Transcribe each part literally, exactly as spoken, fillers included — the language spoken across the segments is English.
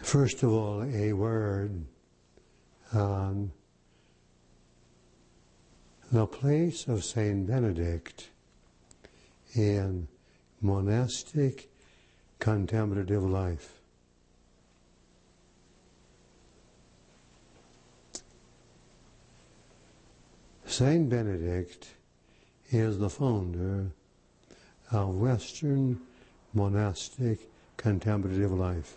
First of all, a word on the place of Saint Benedict in monastic contemplative life. Saint Benedict is the founder of Western monastic contemplative life.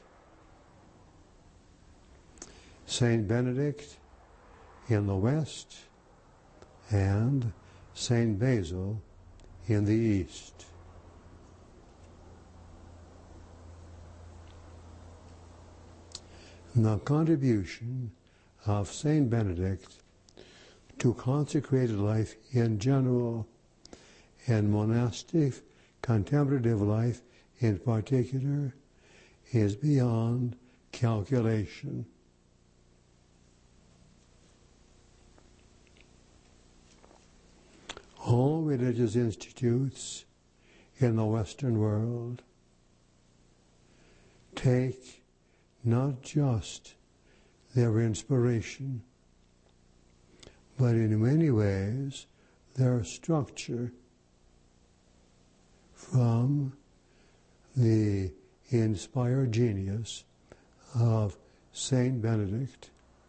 Saint Benedict in the West and Saint Basil in the East. The contribution of Saint Benedict to consecrated life in general and monastic contemplative life in particular is beyond calculation. All religious institutes in the Western world take not just their inspiration, but in many ways their structure from the inspired genius of Saint Benedict.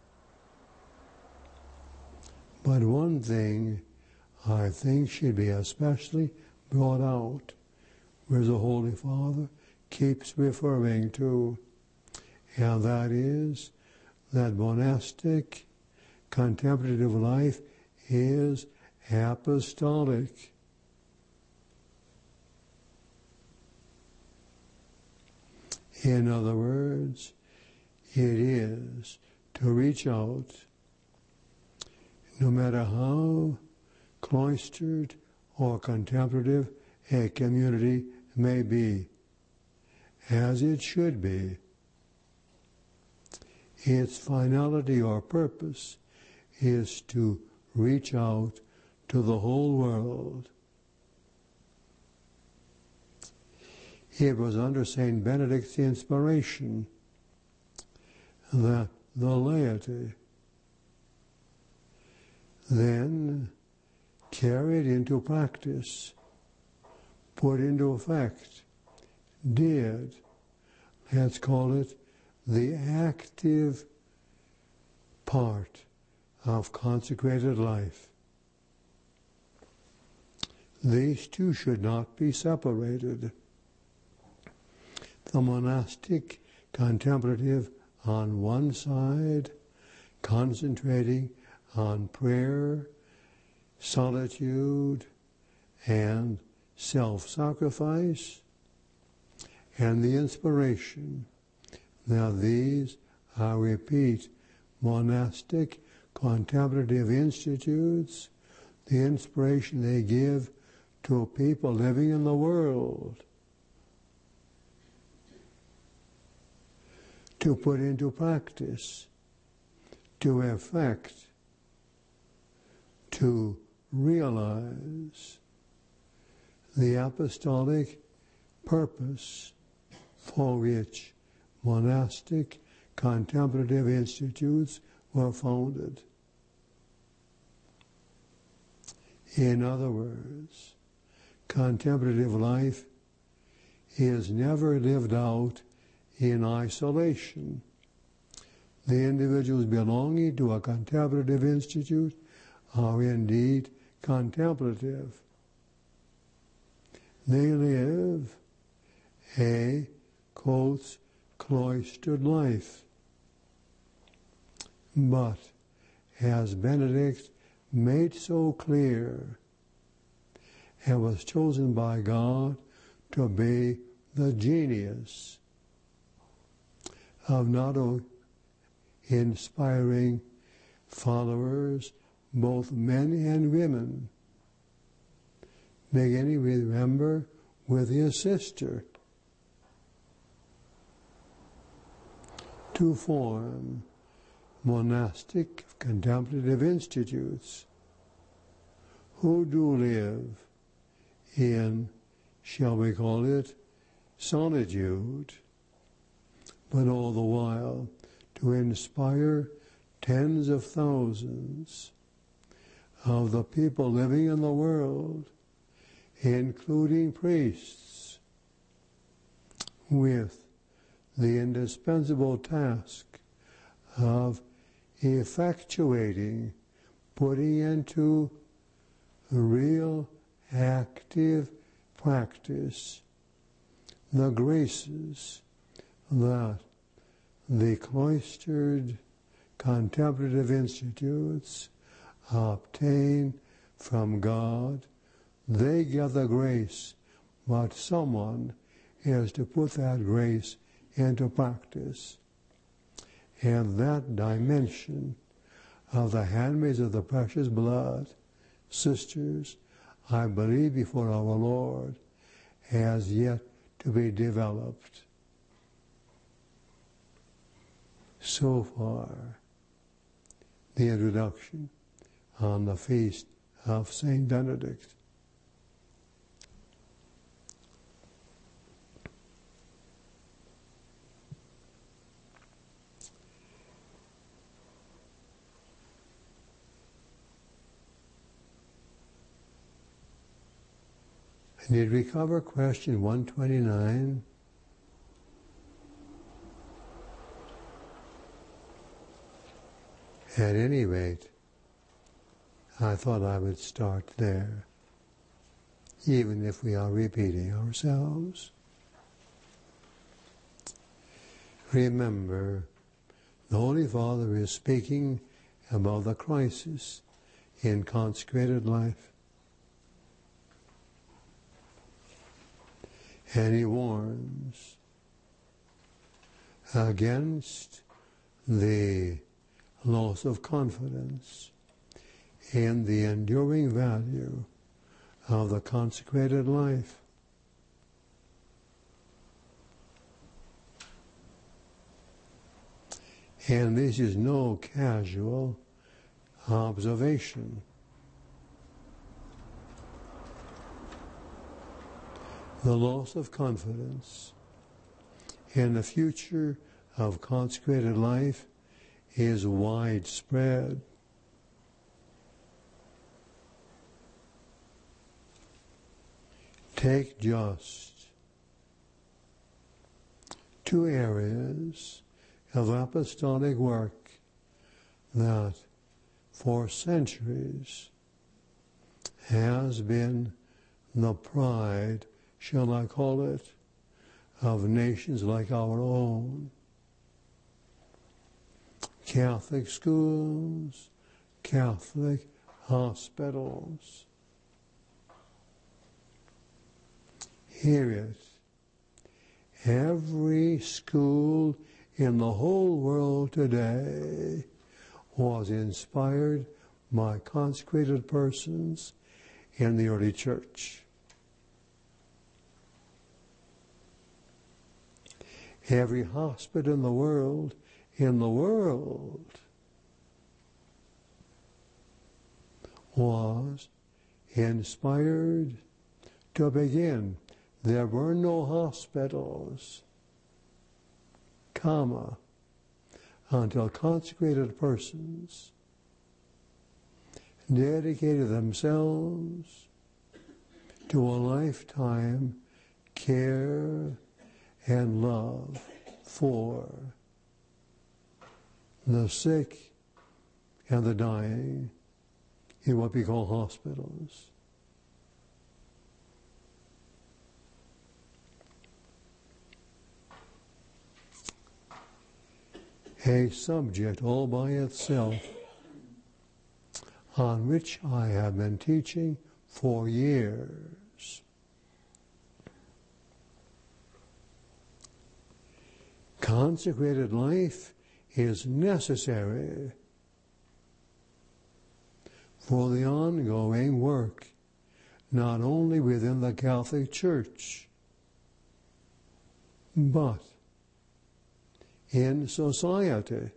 But one thing I think should be especially brought out, where the Holy Father keeps referring to, and that is that monastic contemplative life is apostolic. In other words, it is to reach out, no matter how cloistered or contemplative a community may be, as it should be. Its finality or purpose is to reach out to the whole world. It was under Saint Benedict's inspiration that the laity then carried into practice, put into effect, did, let's call it, the active part of consecrated life. These two should not be separated. The monastic contemplative on one side, concentrating on prayer, solitude, and self-sacrifice, and the inspiration. Now these, I repeat, monastic contemplative institutes, the inspiration they give to people living in the world to put into practice, to effect, to realize the apostolic purpose for which monastic contemplative institutes were founded. In other words, contemplative life is never lived out in isolation. The individuals belonging to a contemplative institute are indeed contemplative. They live a, quotes, cloistered life. But, as Benedict made so clear, and was chosen by God to be the genius of not only inspiring followers, both men and women, beginning, remember, with his sister, to form monastic contemplative institutes who do live in, shall we call it, solitude, but all the while to inspire tens of thousands of the people living in the world, including priests, with the indispensable task of effectuating, putting into real active practice the graces that the cloistered contemplative institutes obtain from God. They get the grace, but someone is to put that grace into practice. And that dimension of the handmaids of the precious blood, sisters, I believe before our Lord, has yet to be developed. So far, the introduction on the feast of Saint Benedict. Did we cover question one twenty-nine? At any rate, I thought I would start there, even if we are repeating ourselves. Remember, the Holy Father is speaking about the crisis in consecrated life. And he warns against the loss of confidence in the enduring value of the consecrated life. And this is no casual observation. The loss of confidence in the future of consecrated life is widespread. Take just two areas of apostolic work that for centuries has been the pride, shall I call it, of nations like our own. Catholic schools, Catholic hospitals. Hear it. Every school in the whole world today was inspired by consecrated persons in the early church. Every hospital in the world, in the world, was inspired to begin. There were no hospitals, comma, until consecrated persons dedicated themselves to a lifetime care and love for the sick and the dying in what we call hospitals. A subject all by itself on which I have been teaching for years. Consecrated life is necessary for the ongoing work, not only within the Catholic Church, but in society.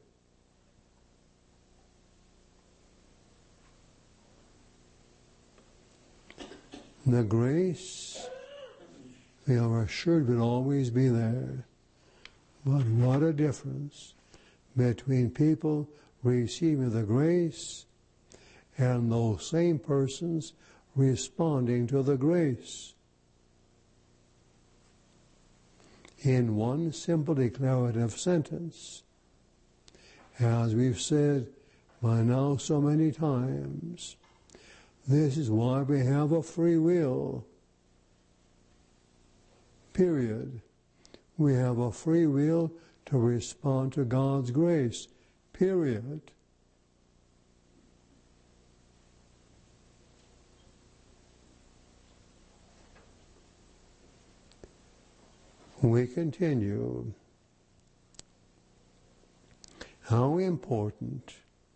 The grace, we are assured, will always be there, But what a difference between people receiving the grace and those same persons responding to the grace. In one simple declarative sentence, as we've said by now so many times, this is why we have a free will. Period. We have a free will to respond to God's grace. Period. We continue. How important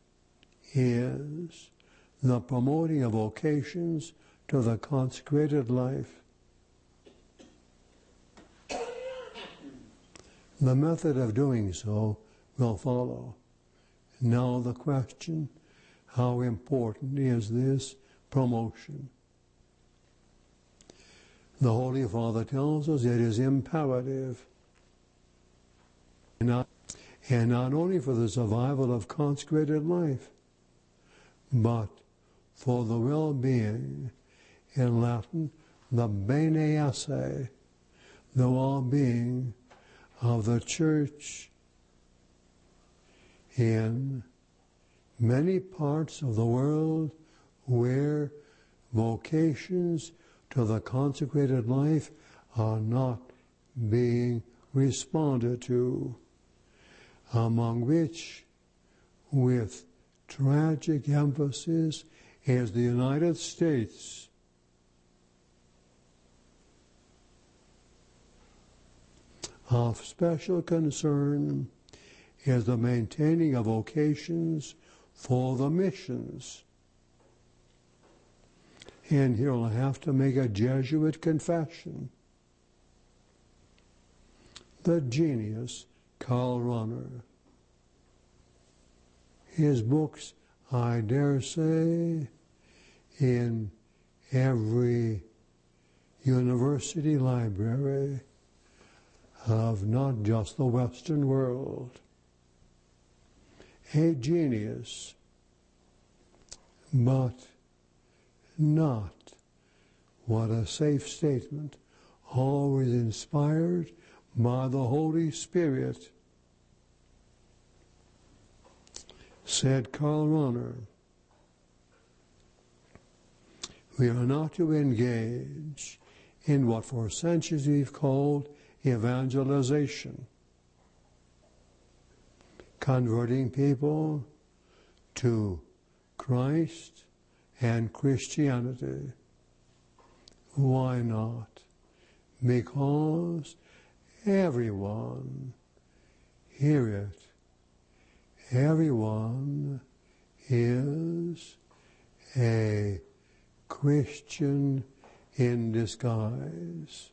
is the promoting of vocations to the consecrated life? The method of doing so will follow. Now the question, how important is this promotion? The Holy Father tells us it is imperative, and not, and not only for the survival of consecrated life, but for the well-being, in Latin, the bene esse, the well-being of the Church in many parts of the world where vocations to the consecrated life are not being responded to, among which, with tragic emphasis, is the United States. Of special concern is the maintaining of vocations for the missions. And here I'll have to make a Jesuit confession. The genius, Karl Rahner. His books, I dare say, in every university library of not just the Western world. A genius, but not, what a safe statement, always inspired by the Holy Spirit. Said Karl Rahner, we are not to engage in what for centuries we've called evangelization, converting people to Christ and Christianity. Why not? Because everyone, hear it, everyone is a Christian in disguise.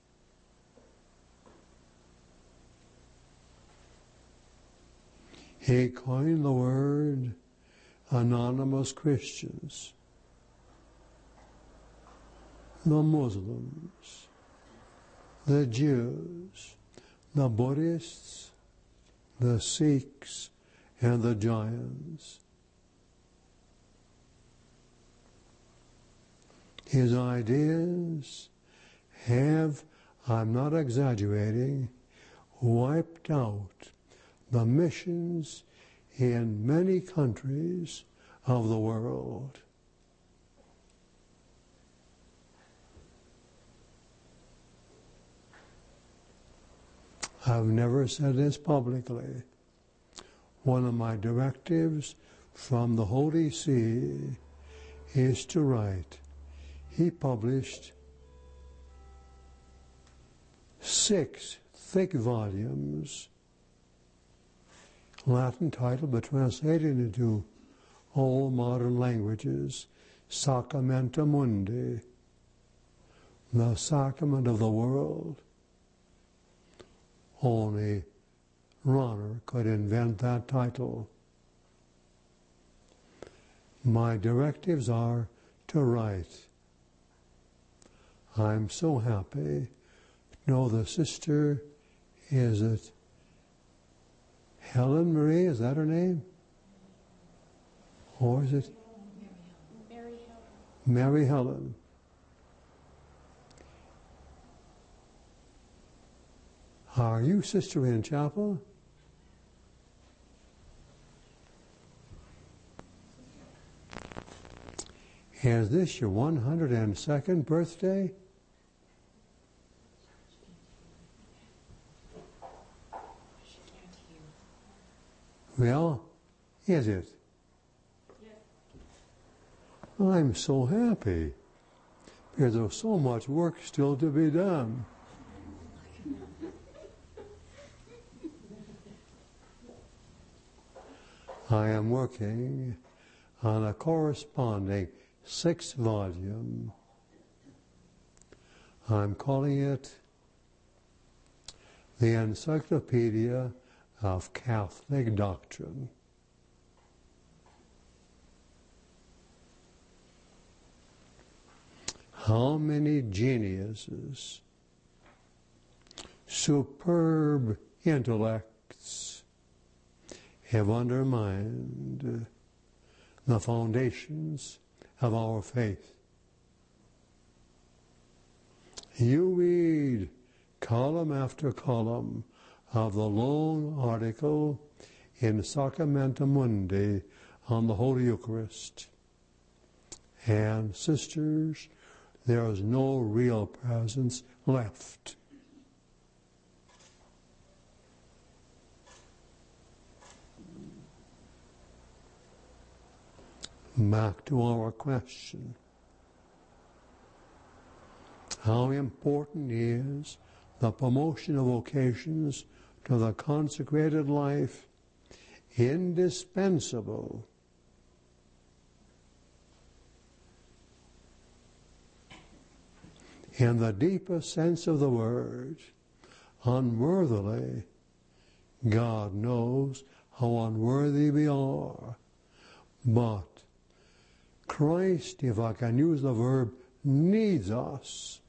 He coined the word anonymous Christians. The Muslims, the Jews, the Buddhists, the Sikhs, and the Jains. His ideas have, I'm not exaggerating, wiped out the missions in many countries of the world. I've never said this publicly. One of my directives from the Holy See is to write. He published six thick volumes, Latin title, but translated into all modern languages, Sacramenta Mundi, the sacrament of the world. Only Rahner could invent that title. My directives are to write. I'm so happy to know the sister is at Helen Marie, is that her name? Or is it? Mary Helen. Mary Helen. Are you sister in chapel? Is this your one hundred second birthday? Well, is it? Yes. I'm so happy because there's so much work still to be done. I am working on a corresponding six volume. I'm calling it The Encyclopedia of Catholic Doctrine. How many geniuses, superb intellects have undermined the foundations of our faith. You read column after column of the long article in Sacramento Mundi on the Holy Eucharist. And sisters, there is no real presence left. Back to our question. How important is the promotion of vocations to the consecrated life? Indispensable. In the deepest sense of the word, unworthily, God knows how unworthy we are. But Christ, if I can use the verb, needs us.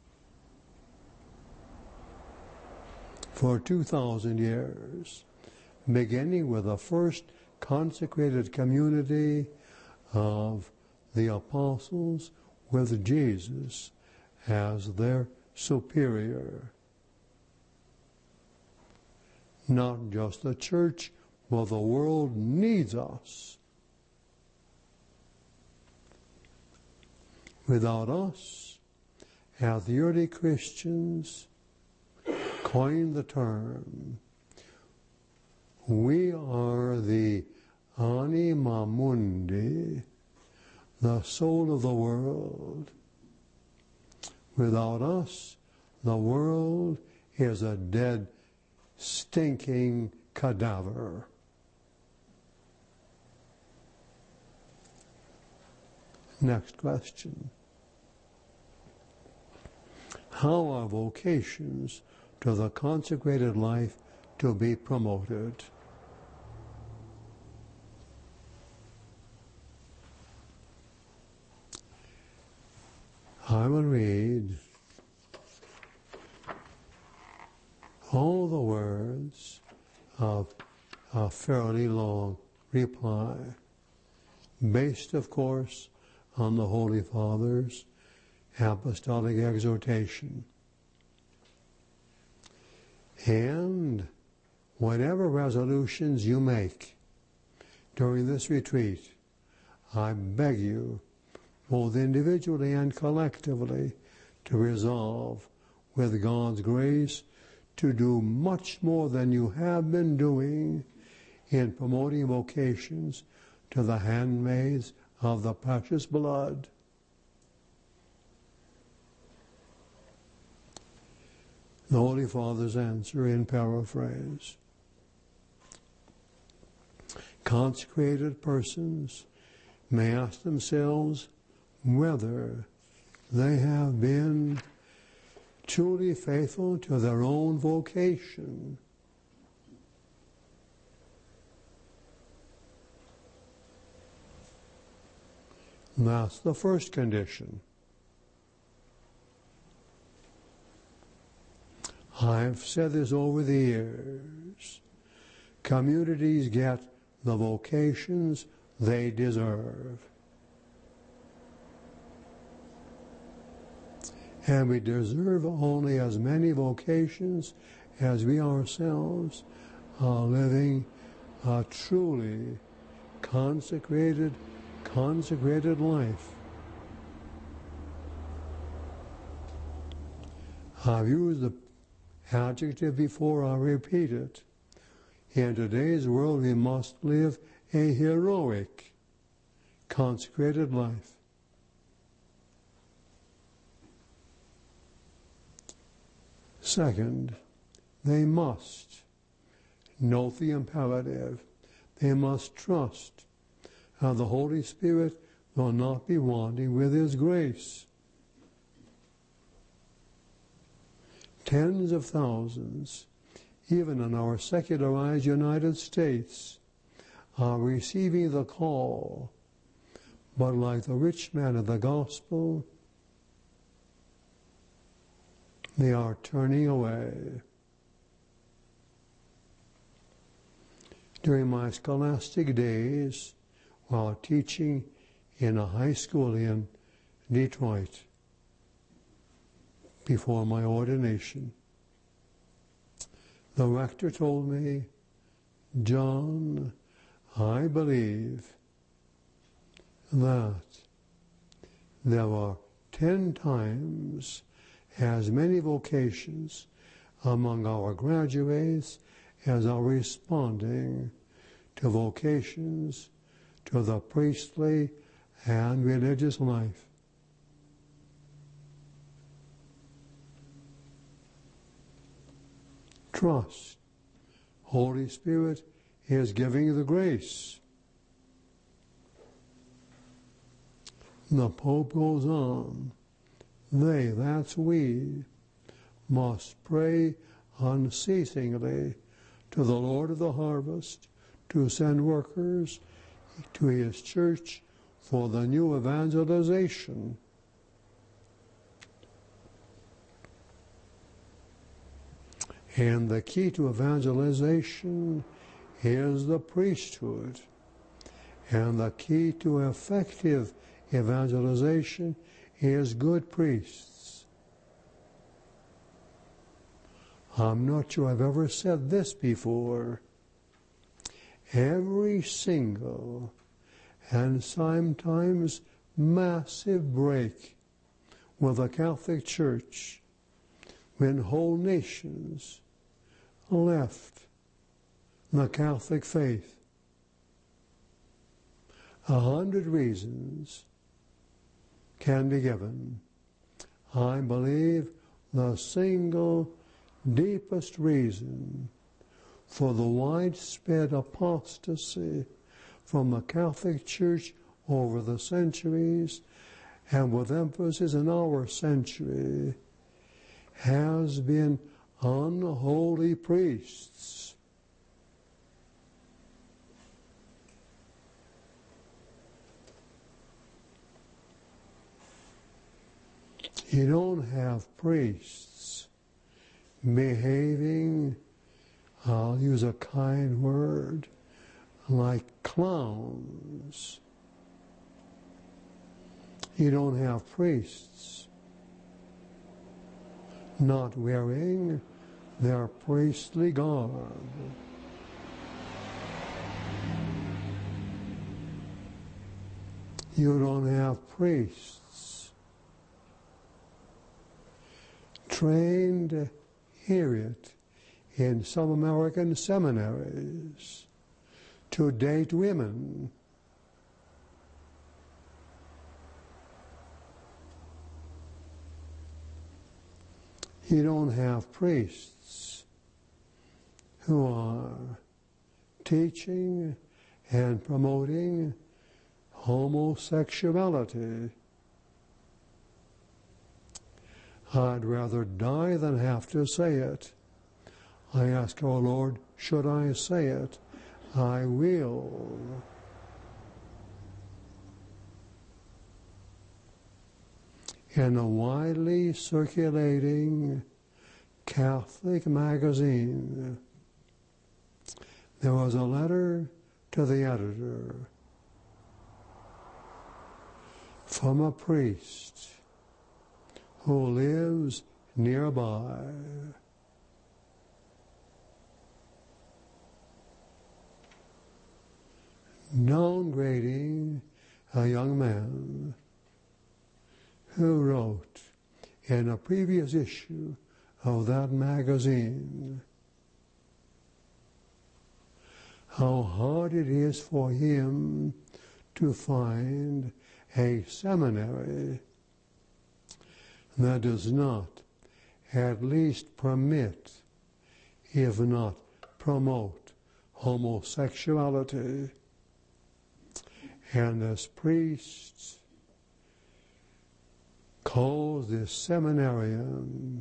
For two thousand years, beginning with the first consecrated community of the apostles with Jesus as their superior. Not just the church, but the world needs us. Without us, as the early Christians coined the term, we are the anima mundi, the soul of the world. Without us, the world is a dead, stinking cadaver. Next question. How are vocations to the consecrated life to be promoted? I will read all the words of a fairly long reply, based, of course, on the Holy Father's apostolic exhortation. And whatever resolutions you make during this retreat, I beg you, both individually and collectively, to resolve, with God's grace, to do much more than you have been doing in promoting vocations to the handmaids of the precious blood. The Holy Father's answer in paraphrase. Consecrated persons may ask themselves whether they have been truly faithful to their own vocation. That's the first condition. I've said this over the years. communities get the vocations they deserve. And we deserve only as many vocations as we ourselves are living a truly consecrated, consecrated life. I've used the adjective before, I repeat it. In today's world, we must live a heroic, consecrated life. Second, they must note the imperative. They must trust how the Holy Spirit will not be wanting with His grace. Tens of thousands, even in our secularized United States, are receiving the call, but like the rich man of the gospel, they are turning away. During my scholastic days, while teaching in a high school in Detroit, before my ordination, the rector told me, "John, I believe that there are ten times as many vocations among our graduates as are responding to vocations to the priestly and religious life." Trust. Holy Spirit is giving the grace. The Pope goes on. They, that's we, must pray unceasingly to the Lord of the harvest to send workers to His church for the new evangelization. And the key to evangelization is the priesthood. And the key to effective evangelization is good priests. I'm not sure I've ever said this before. Every single and sometimes massive break with the Catholic Church when whole nations left the Catholic faith. A hundred reasons can be given. I believe the single deepest reason for the widespread apostasy from the Catholic Church over the centuries, and with emphasis in our century, has been unholy priests. You don't have priests behaving, I'll use a kind word, like clowns. You don't have priests not wearing their priestly garb. You don't have priests trained, hear it, in some American seminaries to date women. You don't have priests who are teaching and promoting homosexuality. I'd rather die than have to say it. I ask our Lord, should I say it? I will. In a widely circulating Catholic magazine, there was a letter to the editor from a priest who lives nearby. Downgrading a young man who wrote in a previous issue of that magazine how hard it is for him to find a seminary that does not at least permit, if not promote, homosexuality. And as priests calls this seminarian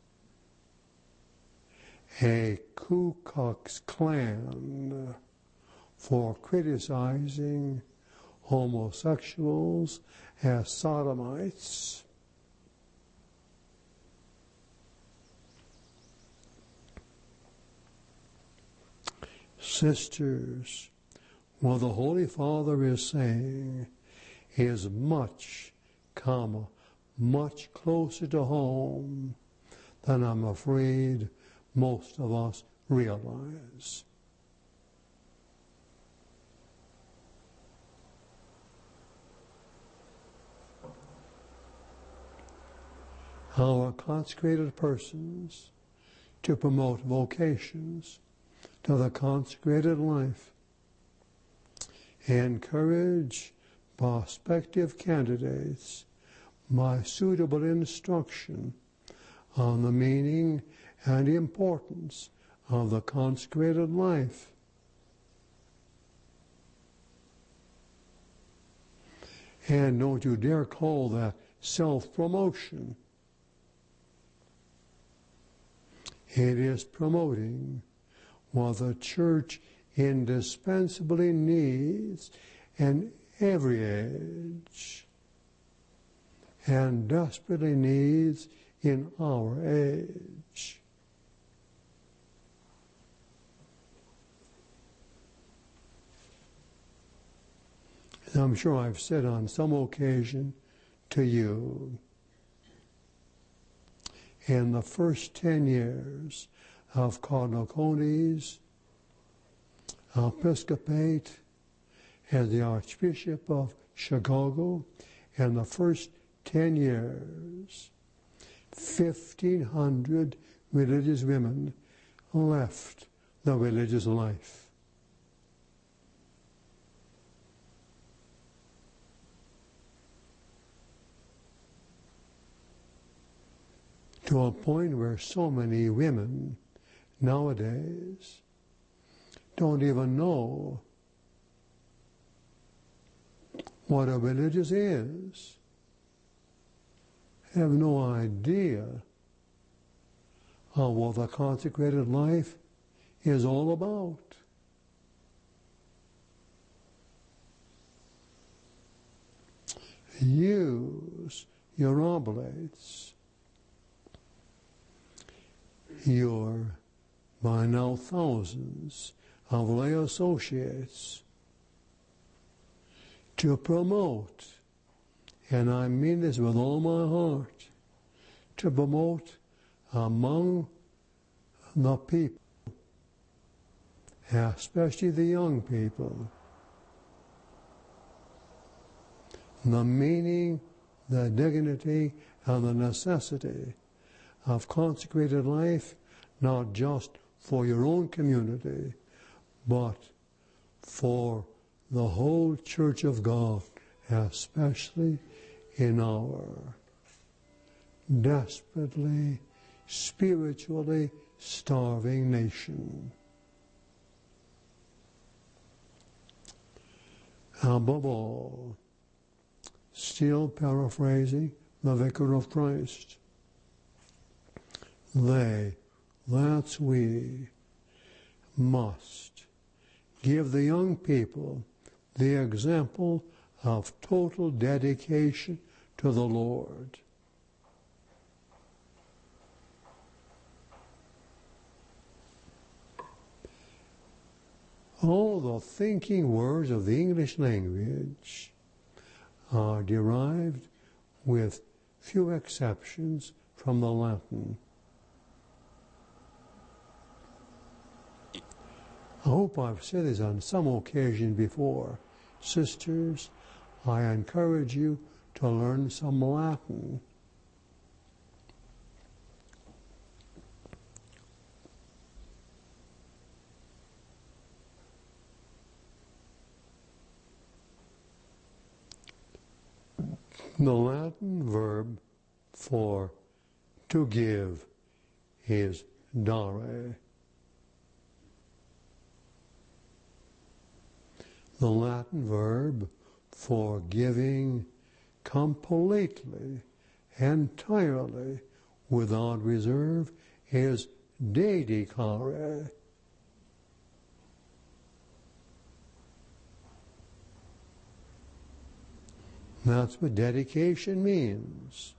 a Ku Klux Klan for criticizing homosexuals as sodomites. Sisters, what the Holy Father is saying is much, comma, much closer to home than I'm afraid most of us realize. Our consecrated persons to promote vocations to the consecrated life, encourage prospective candidates by suitable instruction on the meaning and importance of the consecrated life. And don't you dare call that self-promotion. It is promoting what the church indispensably needs in every age and desperately needs in our age. And I'm sure I've said on some occasion to you, in the first ten years of Cardinal Coney's episcopate as the Archbishop of Chicago, in the first ten years, fifteen hundred religious women left the religious life. To a point where so many women nowadays don't even know what a religious is, have no idea of what the consecrated life is all about. Use your oblates, your by now thousands of lay associates, to promote, and I mean this with all my heart, to promote among the people, especially the young people, the meaning, the dignity, and the necessity of consecrated life, not just for your own community, but for the whole Church of God, especially in our desperately, spiritually starving nation. Above all, still paraphrasing the Vicar of Christ, they, that's we, must give the young people the example of total dedication to the Lord. All the thinking words of the English language are derived, with few exceptions, from the Latin. I hope I've said this on some occasion before. Sisters, I encourage you to learn some Latin. The Latin verb for to give is dare. The Latin verb for giving completely, entirely, without reserve is dedicare. That's what dedication means.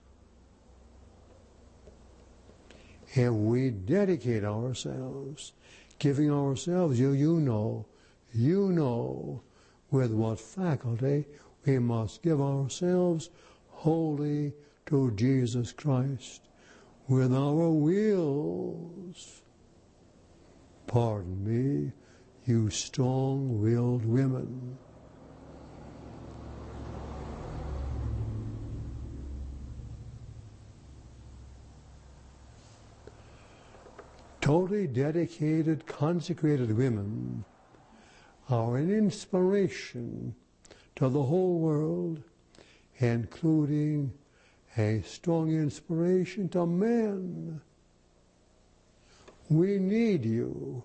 And we dedicate ourselves, giving ourselves, you, you know, you know, with what faculty we must give ourselves wholly to Jesus Christ, with our wills. Pardon me, you strong-willed women. Totally dedicated, consecrated women are an inspiration to the whole world, including a strong inspiration to men. We need you.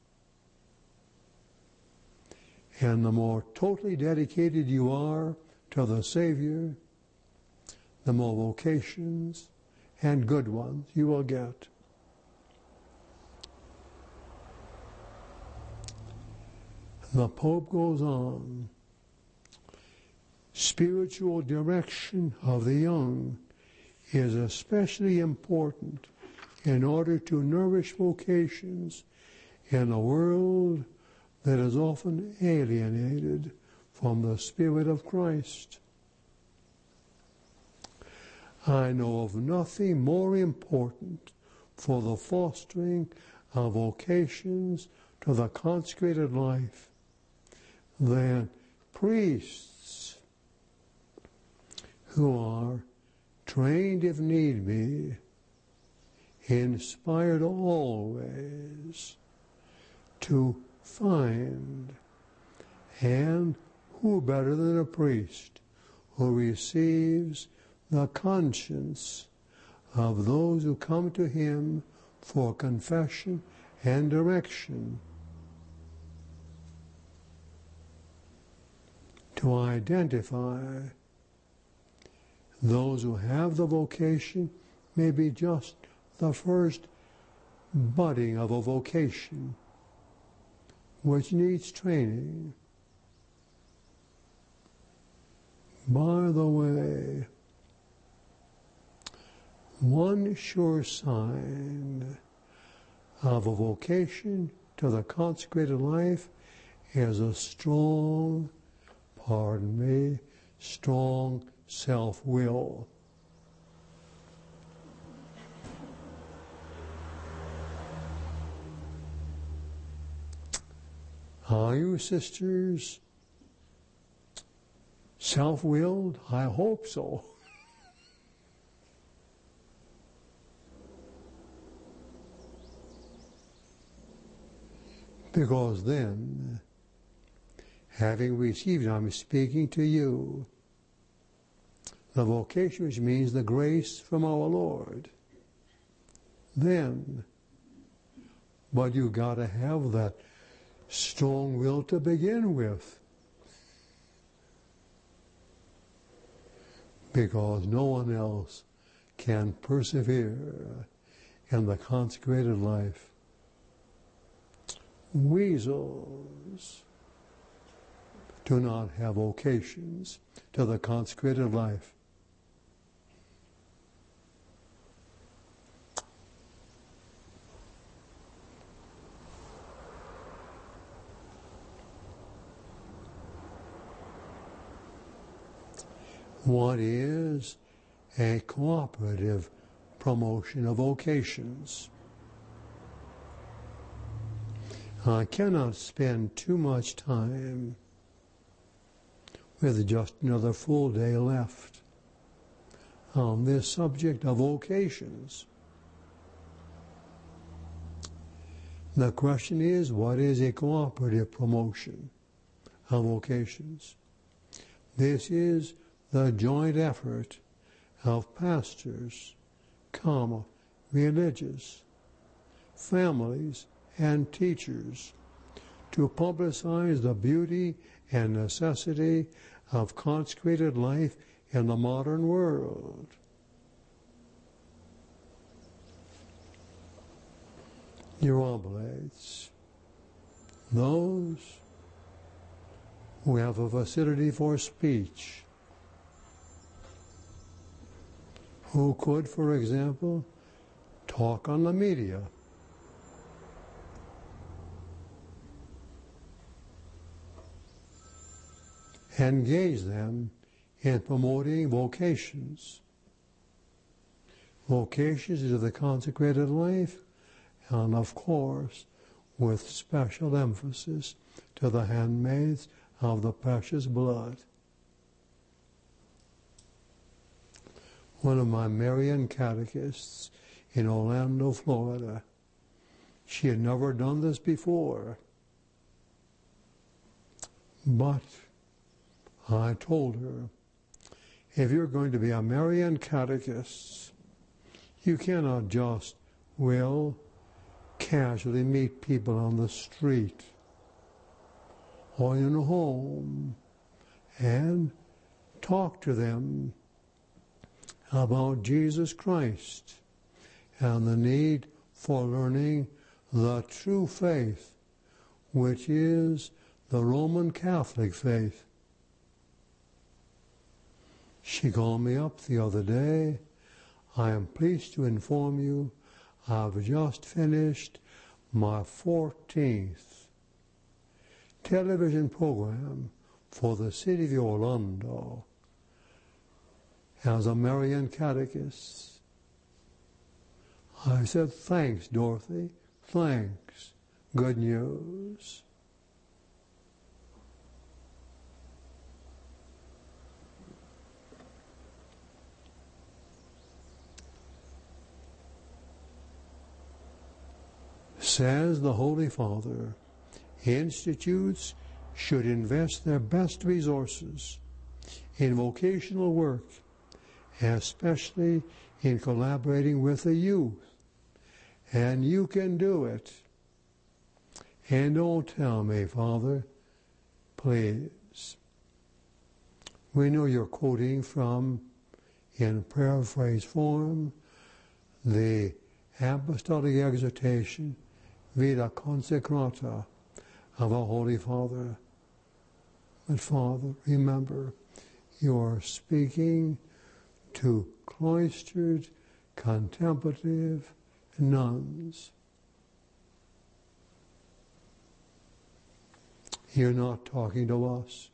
And the more totally dedicated you are to the Savior, the more vocations and good ones you will get. The Pope goes on. Spiritual direction of the young is especially important in order to nourish vocations in a world that is often alienated from the Spirit of Christ. I know of nothing more important for the fostering of vocations to the consecrated life than priests who are trained, if need be, inspired always to find, and who better than a priest who receives the conscience of those who come to him for confession and direction, to identify those who have the vocation, maybe just the first budding of a vocation, which needs training. By the way, one sure sign of a vocation to the consecrated life is a strong, pardon me, strong self-will. Are you, sisters, self-willed? I hope so. Because then, having received, I'm speaking to you, the vocation, which means the grace from our Lord, then, but you got to have that strong will to begin with, because no one else can persevere in the consecrated life. Weasels do not have vocations to the consecrated life. What is a cooperative promotion of vocations? I cannot spend too much time with just another full day left on this subject of vocations. The question is, what is a cooperative promotion of vocations? This is the joint effort of pastors, comma, religious, families, and teachers to publicize the beauty and necessity of consecrated life in the modern world. Your oblates, those who have a facility for speech, who could, for example, talk on the media, engage them in promoting vocations. Vocations is the consecrated life, and of course, with special emphasis to the handmaids of the precious blood. One of my Marian catechists in Orlando, Florida, she had never done this before, but I told her, if you're going to be a Marian catechist, you cannot just, well, casually meet people on the street or in a home and talk to them about Jesus Christ and the need for learning the true faith, which is the Roman Catholic faith. She called me up the other day. I am pleased to inform you I've just finished my fourteenth television program for the city of Orlando as a Marian catechist. I said, thanks, Dorothy, thanks. Good news. Says the Holy Father, institutes should invest their best resources in vocational work, especially in collaborating with the youth. And you can do it. And don't tell me, Father, please. We know you're quoting from, in paraphrase form, the apostolic exhortation, Vita Consecrata, of our Holy Father. But Father, remember, you are speaking to cloistered, contemplative nuns. You're not talking to us.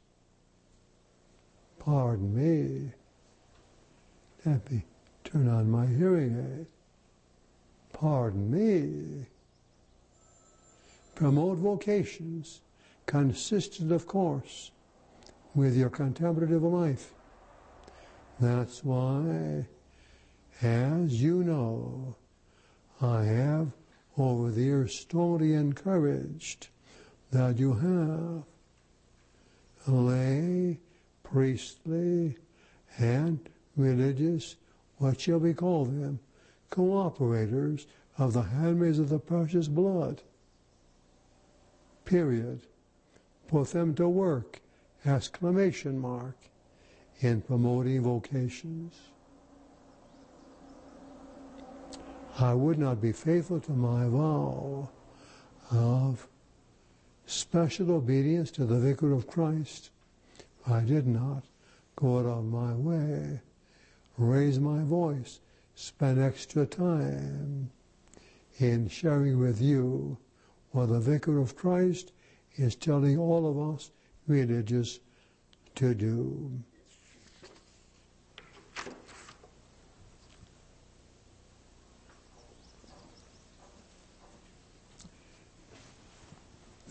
Pardon me. Let me turn on my hearing aid. Pardon me. Promote vocations consistent, of course, with your contemplative life. That's why, as you know, I have over the years strongly encouraged that you have lay, priestly, and religious, what shall we call them, cooperators of the handmaids of the precious blood. Period. Put them to work, exclamation mark, in promoting vocations. I would not be faithful to my vow of special obedience to the Vicar of Christ if I did not go out of my way, raise my voice, spend extra time in sharing with you what the Vicar of Christ is telling all of us religious to do.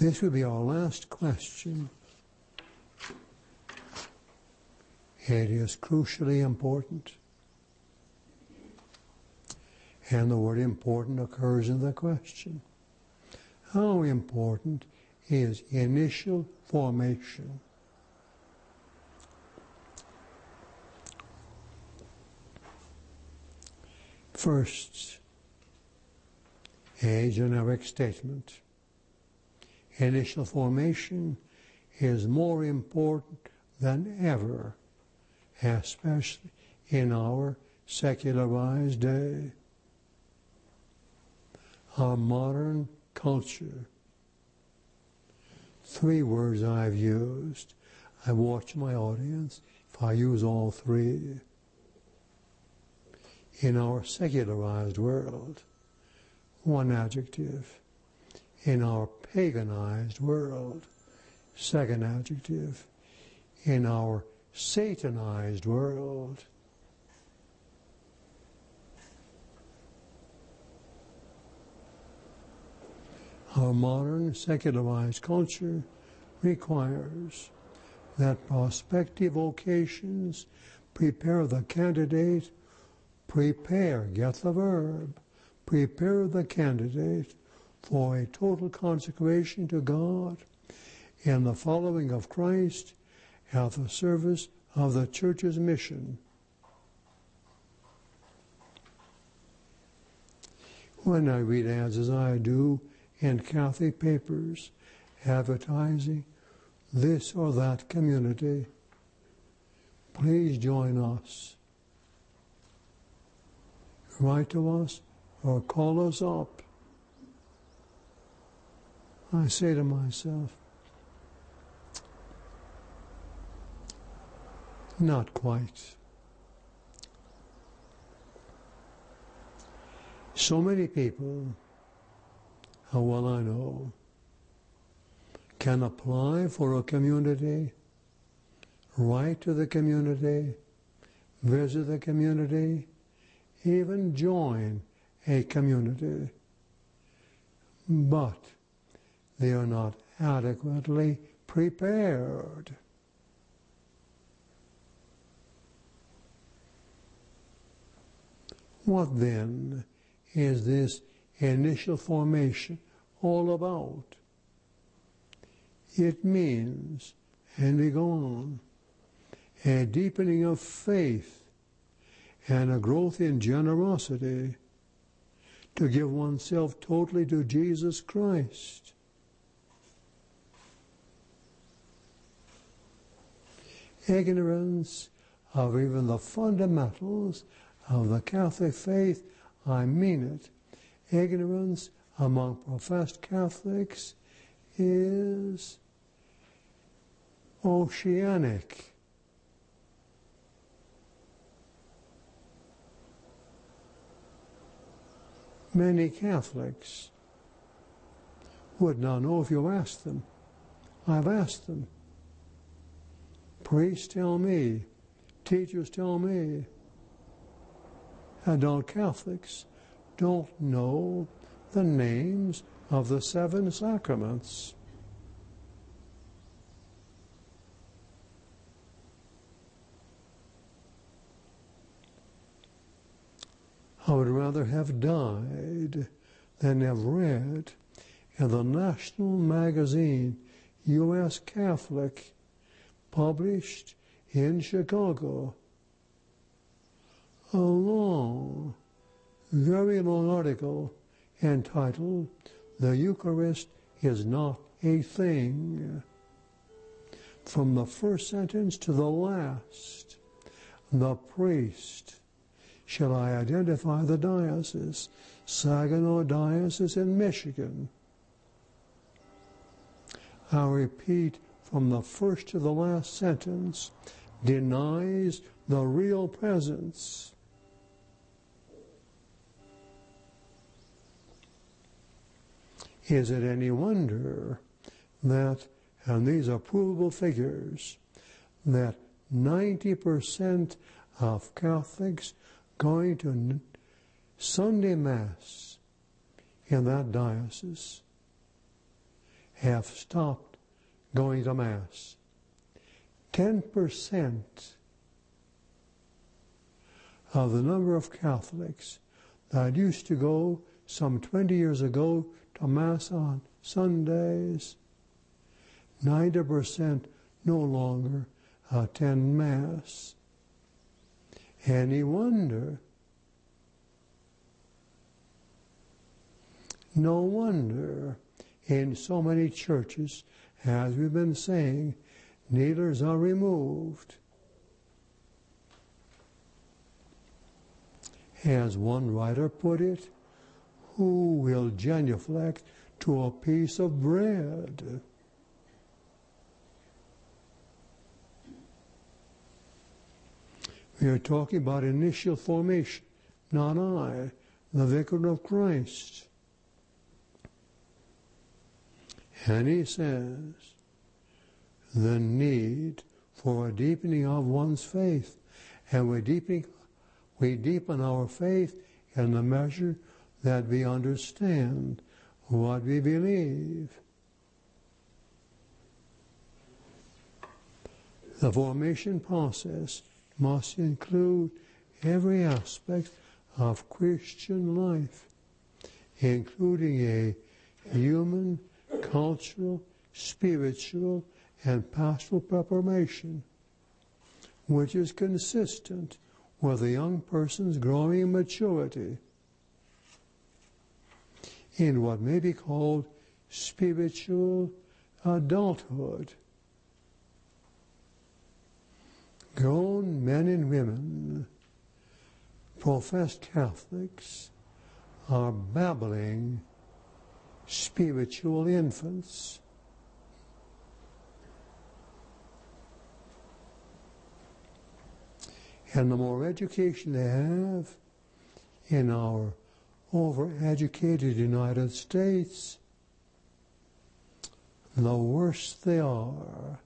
This will be our last question. It is crucially important. And the word important occurs in the question. How important is initial formation? First, a generic statement. Initial formation is more important than ever, especially in our secularized day. Our modern culture. Three words I've used. I watch my audience if I use all three. In our secularized world, one adjective. In our paganized world, second adjective. In our Satanized world, our modern secularized culture requires that prospective vocations prepare the candidate, prepare, get the verb, prepare the candidate for a total consecration to God in the following of Christ at the service of the church's mission. When I read ads as I do in Catholic papers advertising this or that community, please join us. Write to us or call us up. I say to myself, not quite. So many people, how well I know, can apply for a community, write to the community, visit the community, even join a community, but they are not adequately prepared. What then is this initial formation all about? It means, and we go on, a deepening of faith and a growth in generosity to give oneself totally to Jesus Christ. Ignorance of even the fundamentals of the Catholic faith, I mean it, ignorance among professed Catholics is oceanic. Many Catholics would not know if you asked them. I've asked them. Priests tell me, teachers tell me, adult Catholics don't know the names of the seven sacraments. I would rather have died than have read in the national magazine U S Catholic, published in Chicago, a long, very long article entitled, "The Eucharist is Not a Thing." From the first sentence to the last, the priest, shall I identify the diocese, Saginaw Diocese in Michigan. I repeat, from the first to the last sentence, denies the real presence. Is it any wonder that, and these are provable figures, that ninety percent of Catholics going to Sunday Mass in that diocese have stopped going to Mass. ten percent of the number of Catholics that used to go some twenty years ago to Mass on Sundays, ninety percent no longer attend Mass. Any wonder? No wonder in so many churches, as we've been saying, kneelers are removed. As one writer put it, who will genuflect to a piece of bread? We are talking about initial formation, not I, the vicar of Christ. And he says, the need for a deepening of one's faith. And we deepen, we deepen our faith in the measure that we understand what we believe. The formation process must include every aspect of Christian life, including a human, cultural, spiritual, and pastoral preparation, which is consistent with a young person's growing maturity in what may be called spiritual adulthood. Grown men and women, professed Catholics, are babbling spiritual infants. And the more education they have in our overeducated United States, the worse they are.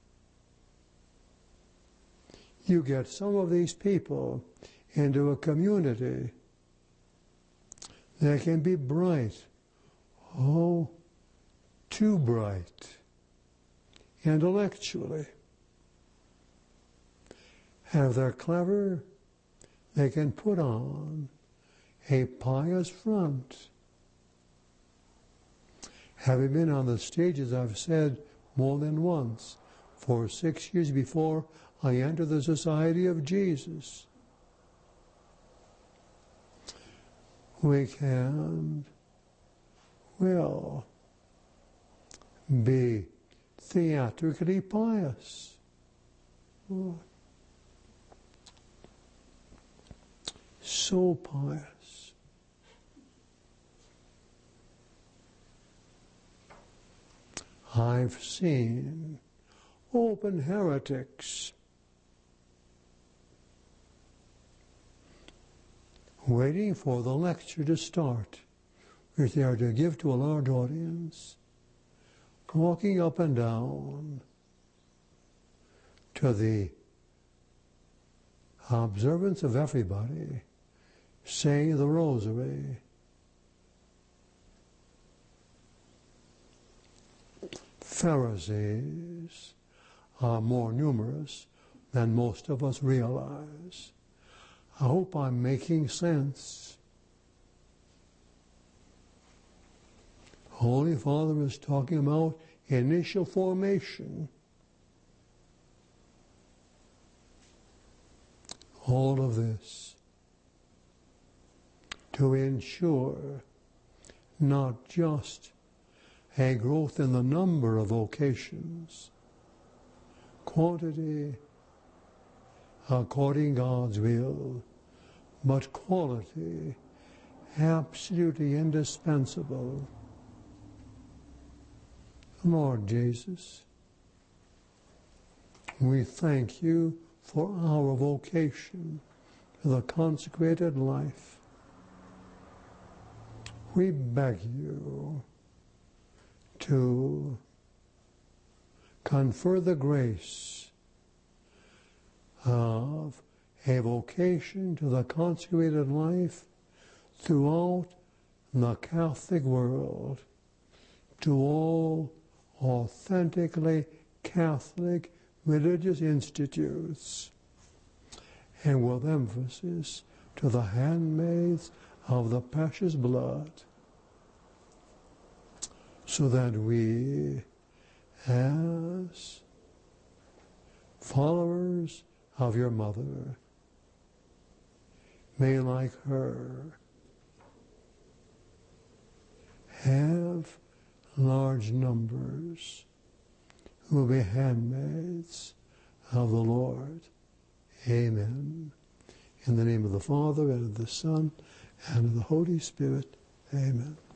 You get some of these people into a community, they can be bright, oh, too bright, intellectually. And if they're clever, they can put on a pious front. Having been on the stage, as I've said more than once, for six years before I entered the Society of Jesus, we can, well, be theatrically pious. Oh, so pious. I've seen open heretics waiting for the lecture to start, which they are to give to a large audience, walking up and down to the observance of everybody, saying the rosary. Pharisees are more numerous than most of us realize. I hope I'm making sense. Holy Father is talking about initial formation. All of this to ensure not just a growth in the number of vocations, quantity according God's will, but quality absolutely indispensable. Lord Jesus, we thank you for our vocation to the consecrated life. We beg you to confer the grace of a vocation to the consecrated life throughout the Catholic world, to all authentically Catholic religious institutes, and with emphasis to the handmaids of the precious blood, so that we, as followers of your mother, may, like her, have large numbers who will be handmaids of the Lord. Amen. In the name of the Father, and of the Son, and of the Holy Spirit. Amen.